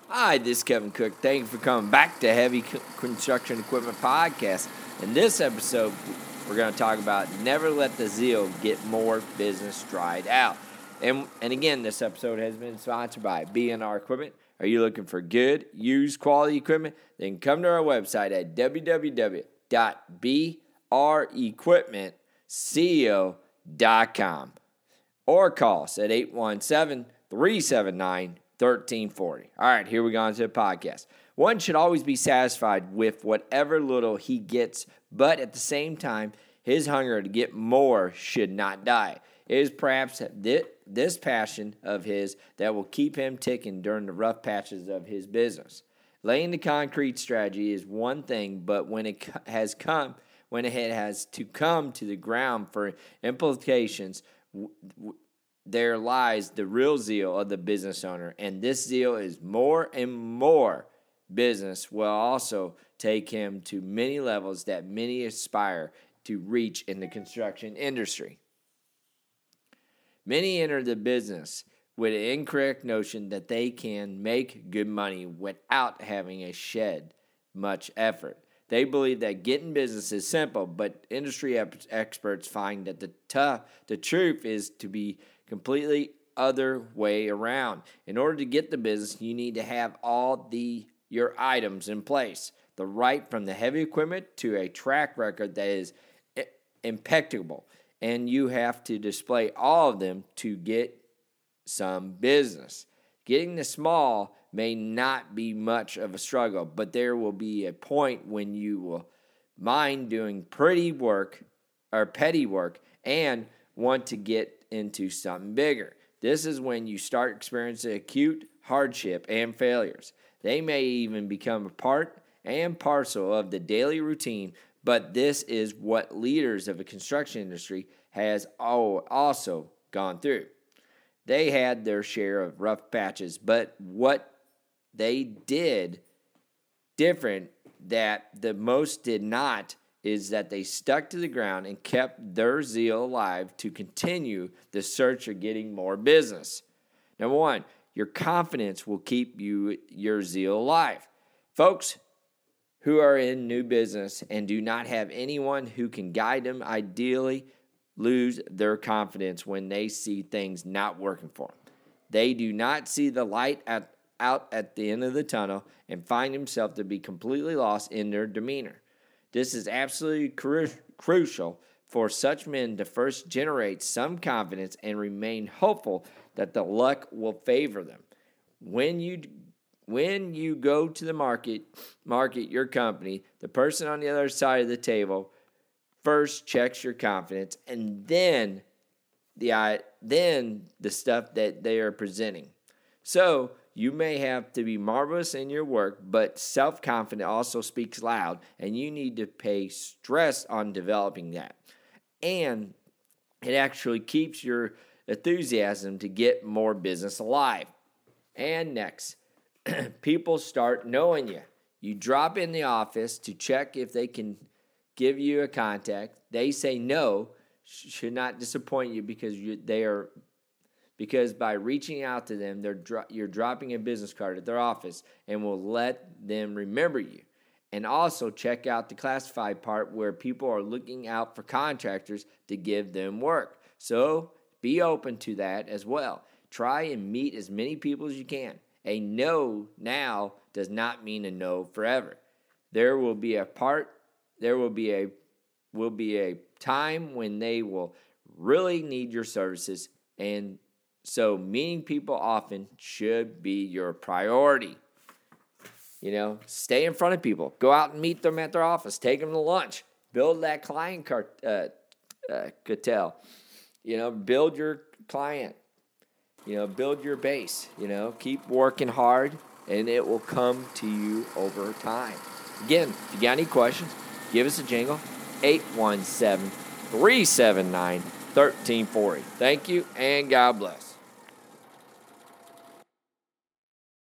Hi, this is Kevin Cook. Thank you for coming back to Heavy Construction Equipment Podcast. In this episode, we're going to talk about never let the zeal get more business dried out. And again, this episode has been sponsored by B&R Equipment. Are you looking for good, used, quality equipment? Then come to our website at www.brequipmentco.com or call us at 817-379-1340. All right, here we go on to the podcast. One should always be satisfied with whatever little he gets, but at the same time, his hunger to get more should not die. It is perhaps this passion of his that will keep him ticking during the rough patches of his business. Laying the concrete strategy is one thing, but when it has to come to the ground for implications, there lies the real zeal of the business owner, and this zeal is more and more business will also take him to many levels that many aspire to reach in the construction industry. Many enter the business with an incorrect notion that they can make good money without having to shed much effort. They believe that getting business is simple, but industry experts find that the truth is to be completely other way around. In order to get the business, you need to have all your items in place. Right from the heavy equipment to a track record that is impeccable. And you have to display all of them to get some business. Getting the small may not be much of a struggle, but there will be a point when you will mind doing petty work and want to get into something bigger. This is when you start experiencing acute hardship and failures. They may even become a part and parcel of the daily routine, but this is what leaders of the construction industry has also gone through. They had their share of rough patches, but what they did different that the most did not is that they stuck to the ground and kept their zeal alive to continue the search of getting more business. Number one, your confidence will keep your zeal alive. Folks who are in new business and do not have anyone who can guide them ideally lose their confidence when they see things not working for them. They do not see the light out at the end of the tunnel and find themselves to be completely lost in their demeanor. This is absolutely crucial for such men to first generate some confidence and remain hopeful that the luck will favor them. When you go to the market your company, the person on the other side of the table first checks your confidence, and then the stuff that they are presenting. So you may have to be marvelous in your work, but self-confidence also speaks loud, and you need to pay stress on developing that. And it actually keeps your enthusiasm to get more business alive. And next, people start knowing you. You drop in the office to check if they can give you a contact. They say no, should not disappoint you because by reaching out to them, you're dropping a business card at their office and will let them remember you. And also check out the classified part where people are looking out for contractors to give them work. So be open to that as well. Try and meet as many people as you can. A no now does not mean a no forever. There will be a time when they will really need your services, and so meeting people often should be your priority. Stay in front of people. Go out and meet them at their office. Take them to lunch. Build that client cartel. Build your client. Build your base. Keep working hard, and it will come to you over time. Again, if you got any questions, give us a jingle. 817-379-1340. Thank you, and God bless.